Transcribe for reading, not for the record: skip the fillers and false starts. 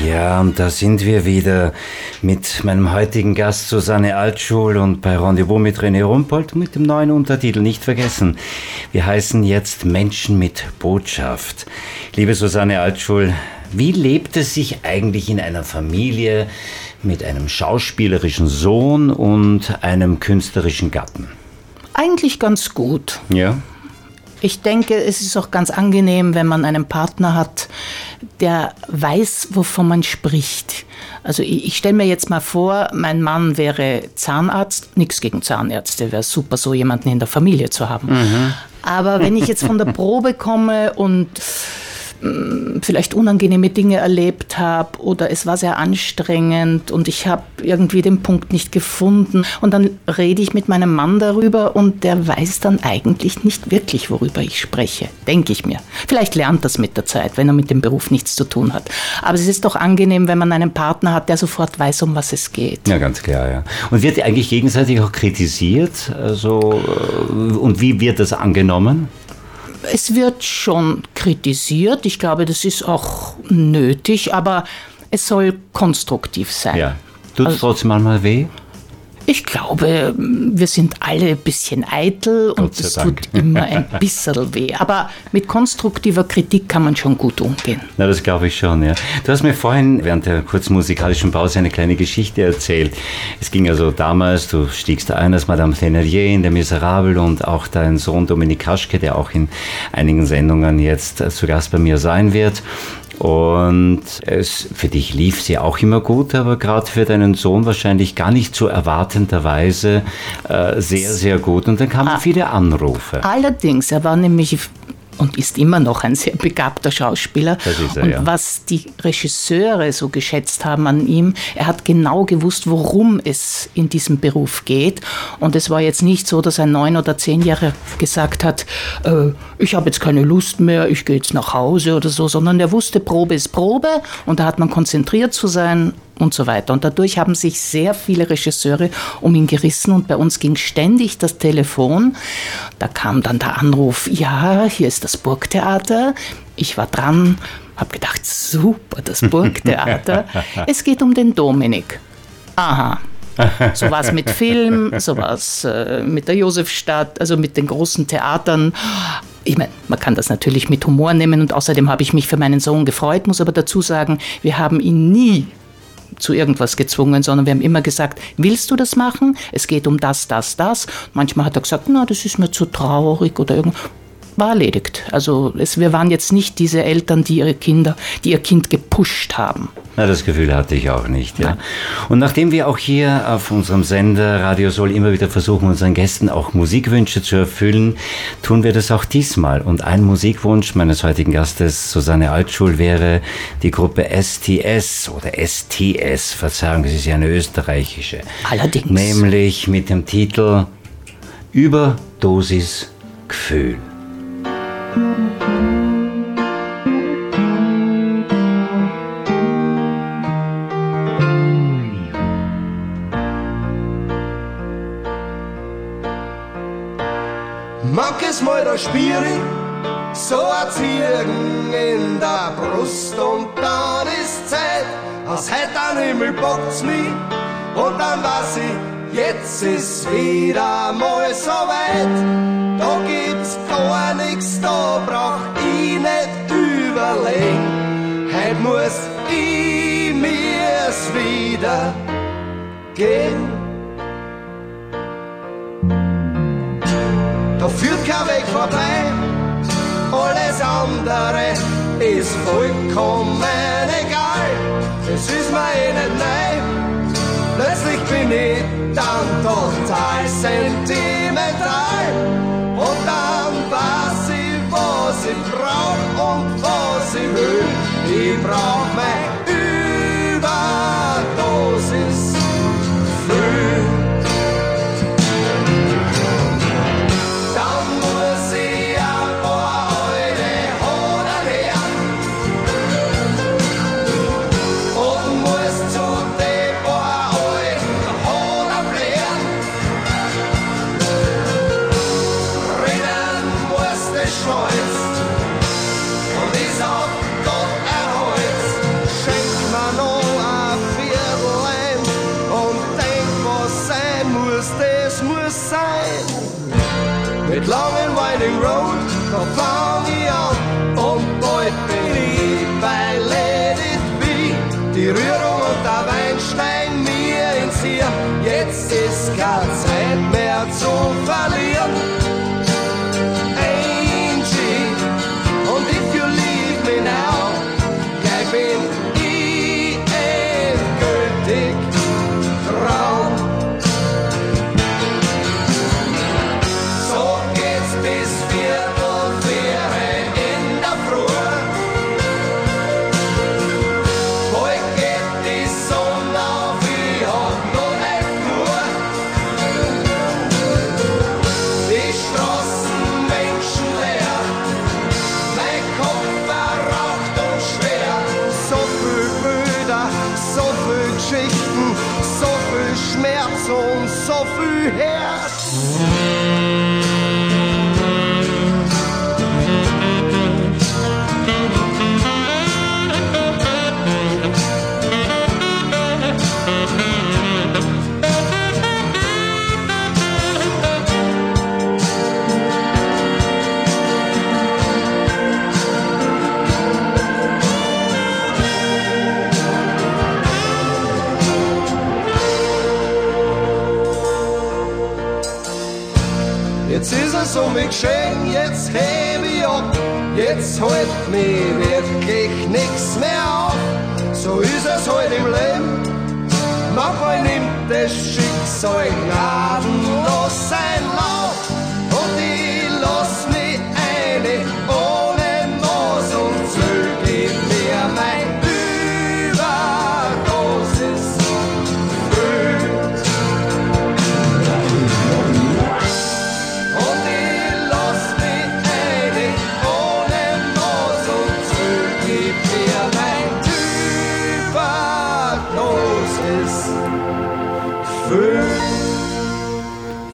Ja, und da sind wir wieder mit meinem heutigen Gast Susanne Altschul und bei Rendezvous mit René Rumpold und mit dem neuen Untertitel nicht vergessen. Wir heißen jetzt Menschen mit Botschaft. Liebe Susanne Altschul, wie lebt es sich eigentlich in einer Familie mit einem schauspielerischen Sohn und einem künstlerischen Gatten? Eigentlich ganz gut. Ja. Ich denke, es ist auch ganz angenehm, wenn man einen Partner hat, der weiß, wovon man spricht. Also ich stelle mir jetzt mal vor, mein Mann wäre Zahnarzt. Nichts gegen Zahnärzte, wäre super, so jemanden in der Familie zu haben. Mhm. Aber wenn ich jetzt von der Probe komme und vielleicht unangenehme Dinge erlebt habe oder es war sehr anstrengend und ich habe irgendwie den Punkt nicht gefunden und dann rede ich mit meinem Mann darüber und der weiß dann eigentlich nicht wirklich, worüber ich spreche, denke ich mir. Vielleicht lernt das mit der Zeit, wenn er mit dem Beruf nichts zu tun hat. Aber es ist doch angenehm, wenn man einen Partner hat, der sofort weiß, um was es geht. Ja, ganz klar, ja. Und wird eigentlich gegenseitig auch kritisiert? Also, und wie wird das angenommen? Es wird schon kritisiert. Ich glaube, das ist auch nötig, aber es soll konstruktiv sein. Ja. Tut es trotzdem manchmal weh? Ich glaube, wir sind alle ein bisschen eitel und es tut immer ein bisschen weh. Aber mit konstruktiver Kritik kann man schon gut umgehen. Na, das glaube ich schon, ja. Du hast mir vorhin während der kurzen musikalischen Pause eine kleine Geschichte erzählt. Es ging also damals, du stiegst ein als Madame Thénardier in Der Miserable und auch dein Sohn Dominik Kaschke, der auch in einigen Sendungen jetzt zu Gast bei mir sein wird. Und für dich lief es ja auch immer gut, aber gerade für deinen Sohn wahrscheinlich gar nicht so erwartenderweise sehr, sehr gut. Und dann kamen viele Anrufe. Allerdings, er war nämlich und ist immer noch ein sehr begabter Schauspieler. Das ist er, und ja. was die Regisseure so geschätzt haben an ihm, er hat genau gewusst, worum es in diesem Beruf geht. Und es war jetzt nicht so, dass ein 9- oder 10-Jähriger gesagt hat, ich habe jetzt keine Lust mehr, ich gehe jetzt nach Hause oder so, sondern er wusste, Probe ist Probe und da hat man konzentriert zu sein und so weiter. Und dadurch haben sich sehr viele Regisseure um ihn gerissen und bei uns ging ständig das Telefon. Da kam dann der Anruf, ja, hier ist das Burgtheater. Ich war dran, habe gedacht, super, das Burgtheater. Es geht um den Dominik. Aha. So war es mit Film, so war es mit der Josefstadt, also mit den großen Theatern. Ich meine, man kann das natürlich mit Humor nehmen und außerdem habe ich mich für meinen Sohn gefreut, muss aber dazu sagen, wir haben ihn nie zu irgendwas gezwungen, sondern wir haben immer gesagt, willst du das machen? Es geht um das, das, das. Manchmal hat er gesagt, na, das ist mir zu traurig oder irgendwas. War erledigt. Also wir waren jetzt nicht diese Eltern, die ihr Kind gepusht haben. Na, das Gefühl hatte ich auch nicht. Ja. Und nachdem wir auch hier auf unserem Sender Radio Soul immer wieder versuchen, unseren Gästen auch Musikwünsche zu erfüllen, tun wir das auch diesmal. Und ein Musikwunsch meines heutigen Gastes, Susanne Altschul, wäre die Gruppe STS oder STS. Verzeihung, das ist ja eine österreichische. Allerdings. Nämlich mit dem Titel Überdosis Gefühl. Manches Mal da spür ich so ein Ziegen in der Brust und dann ist Zeit, als hätte ein Himmel bockt's mich und dann weiß ich, jetzt ist wieder mal so weit. Da gibt's gar nichts, da brauch ich nicht überlegen. Heut muss ich mir's wieder geben. Da führt kein Weg vorbei, alles andere ist vollkommen egal. Es ist mir eh nicht neu, plötzlich bin ich dann total sentimental. Und dann weiß ich, was ich brauch und was ich will. Ich brauch meine Überdosis Gefühl. Die Rührung und der Weinstein mir ins Hirn. Jetzt ist keine Zeit mehr zu verlieren. Angie, und if you leave me now, gleich bin ich endgültig Traum. So geht's bis 3:45 in der Früh. Bald geht die Sonne auf, ich hab noch nicht Uhr. Die Straßen menschenleer, mein Kopf verraucht und schwer. So viel Bilder, so viel Geschichten, so viel Schmerz und so viel Herz. Jetzt ist es um mich geschehen, jetzt heb ich ab, jetzt halt mich wirklich nix mehr auf. So ist es halt im Leben, manchmal nimmt das Schicksal gnadenlos sein Lauf. Und ich lass mich eine ohne Maß und Zöl gibt mir mein Überdosis Fühl. Und ich lass mich eine ohne Maß und Zöl gibt mir mein Überdosis Fühl.